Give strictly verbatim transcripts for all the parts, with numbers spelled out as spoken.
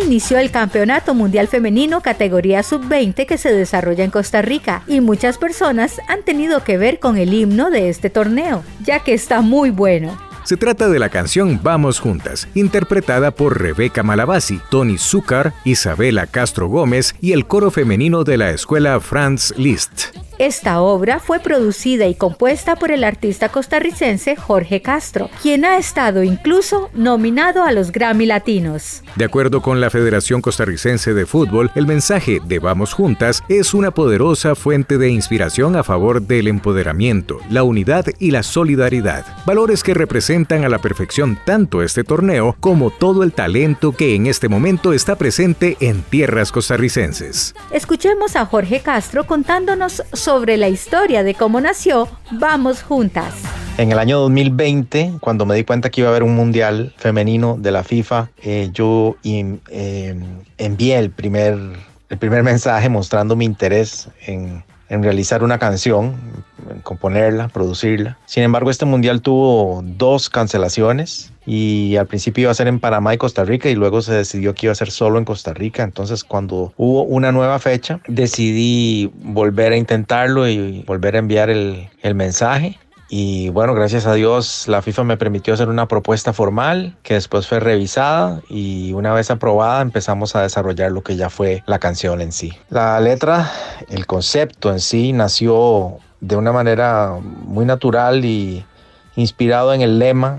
inició el Campeonato Mundial Femenino categoría sub veinte que se desarrolla en Costa Rica, y muchas personas han tenido que ver con el himno de este torneo, ya que está muy bueno. Se trata de la canción Vamos Juntas, interpretada por Rebeca Malabasi, Tony Zúcar, Isabela Castro Gómez y el coro femenino de la escuela Franz Liszt. Esta obra fue producida y compuesta por el artista costarricense Jorge Castro, quien ha estado incluso nominado a los Grammy Latinos. De acuerdo con la Federación Costarricense de Fútbol, el mensaje de Vamos Juntas es una poderosa fuente de inspiración a favor del empoderamiento, la unidad y la solidaridad, valores que representan a la perfección tanto este torneo como todo el talento que en este momento está presente en tierras costarricenses. Escuchemos a Jorge Castro contándonos sobre la historia de cómo nació Vamos Juntas. En el año dos mil veinte, cuando me di cuenta que iba a haber un mundial femenino de la FIFA, eh, yo eh, envié el primer, el primer mensaje mostrando mi interés en, en realizar una canción, en componerla, producirla. Sin embargo, este mundial tuvo dos cancelaciones y al principio iba a ser en Panamá y Costa Rica y luego se decidió que iba a ser solo en Costa Rica. Entonces, cuando hubo una nueva fecha, decidí volver a intentarlo y volver a enviar el, el mensaje. Y bueno, gracias a Dios la FIFA me permitió hacer una propuesta formal que después fue revisada y una vez aprobada empezamos a desarrollar lo que ya fue la canción en sí. La letra, el concepto en sí nació de una manera muy natural y inspirado en el lema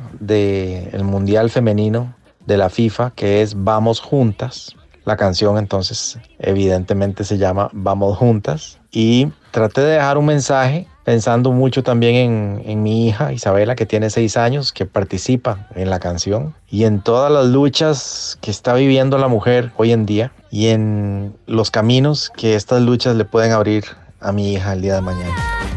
del Mundial Femenino de la FIFA, que es Vamos Juntas. La canción entonces evidentemente se llama Vamos Juntas y traté de dejar un mensaje pensando mucho también en, en mi hija Isabela, que tiene seis años, que participa en la canción, y en todas las luchas que está viviendo la mujer hoy en día y en los caminos que estas luchas le pueden abrir a mi hija el día de mañana.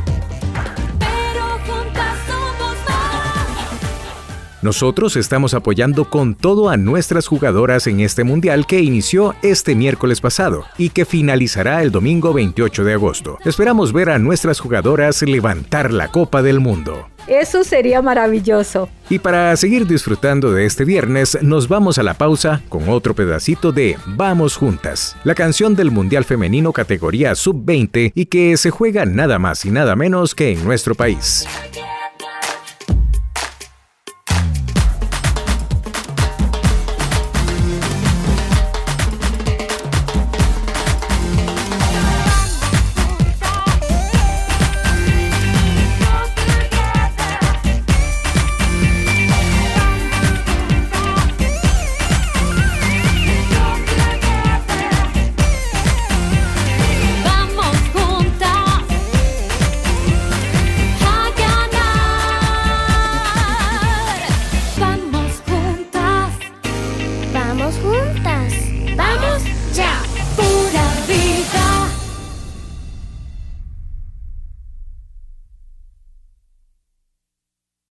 Nosotros estamos apoyando con todo a nuestras jugadoras en este mundial que inició este miércoles pasado y que finalizará el domingo veintiocho de agosto. Esperamos ver a nuestras jugadoras levantar la Copa del Mundo. Eso sería maravilloso. Y para seguir disfrutando de este viernes, nos vamos a la pausa con otro pedacito de Vamos Juntas, la canción del Mundial Femenino categoría sub veinte y que se juega nada más y nada menos que en nuestro país.